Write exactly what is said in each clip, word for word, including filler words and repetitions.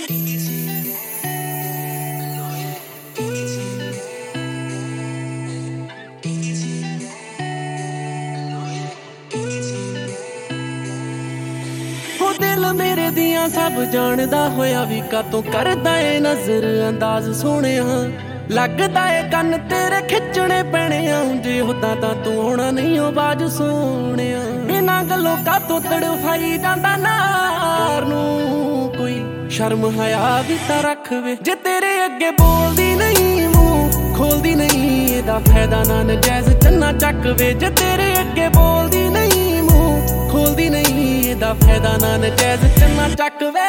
दिल मेरे दियां सब जानदा होया भी कातों करदा ए नजर अंदाज सोहणिया लगदा ए कन तेरे खिचने पैणे जे होदा तां तू होना नहीं ओ बाज सोहणिया बिना गल्लों कातों तड़फाई जांदा नार नूं कोई शर्म हया भी तां रख वे जे तेरे अगे बोलदी नहीं मूंह खोलदी नहीं एदा फायदा ना नजायज चन्ना चक वे जे तेरे अगे बोलदी नहीं मूंह खोलदी नहीं एदा फायदा ना नजायज चन्ना चक वे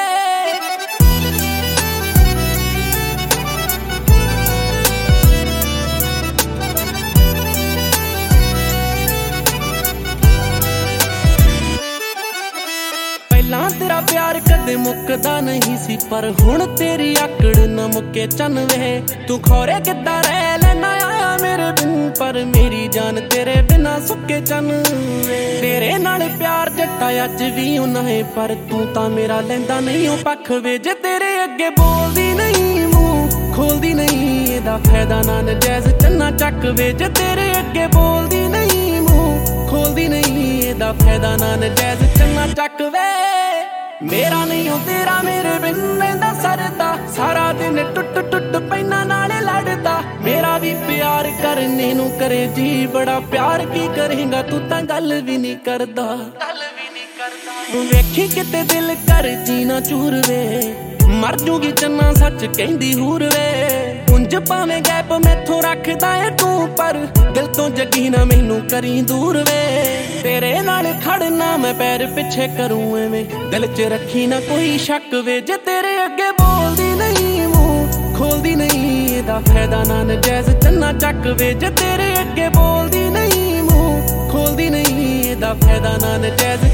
तेरा प्यार कदे मुकदा नहीं सी पर हुण तेरी आकड़ न मुके चन वे तू खौरे किद्दां रह लेना आया मेरे बिन पर मेरी जान तेरे बिना सुके चन वे तेरे नाल प्यार जट्टा अज भी उन्ना है पर तू तां मेरा लैंदा नहीं ओ पख वे जे तेरे अगे बोलदी नहीं मूंह खोलदी नहीं एदा फायदा ना नजायज चन्ना चक वे जे तेरे अगे बोलदी नहीं मूंह खोलदी नहीं एदा फायदा ना नजायज चन्ना चक वे मेरा नहीं हो तेरा मेरे बिन रहिंदा सरदा सारा दिन टुट टुट पैना नाले लड़दा मेरा भी प्यार करने नू करे जी बड़ा प्यार की करेगा तू तां गल भी नहीं करदा गल भी नहीं करदा वेखी किते दिल कर जीना चूर वे मर जूगी चन्ना सच कहंदी हूर वे उंज भावें गैप मैथों रखदा है तू पर दिल तो जगी ना मैनू करी दूर वे तेरे नाल खड़ना मैं पैर पिछे करूं एवें दिल च रखी ना कोई शक वे जे तेरे अगे बोलदी नहीं मूंह खोलदी नहीं एदा फायदा ना नजायज चन्ना चक वे जे तेरे अगे बोलदी नहीं मूंह खोलदी नहीं एदा फायदा ना नजायज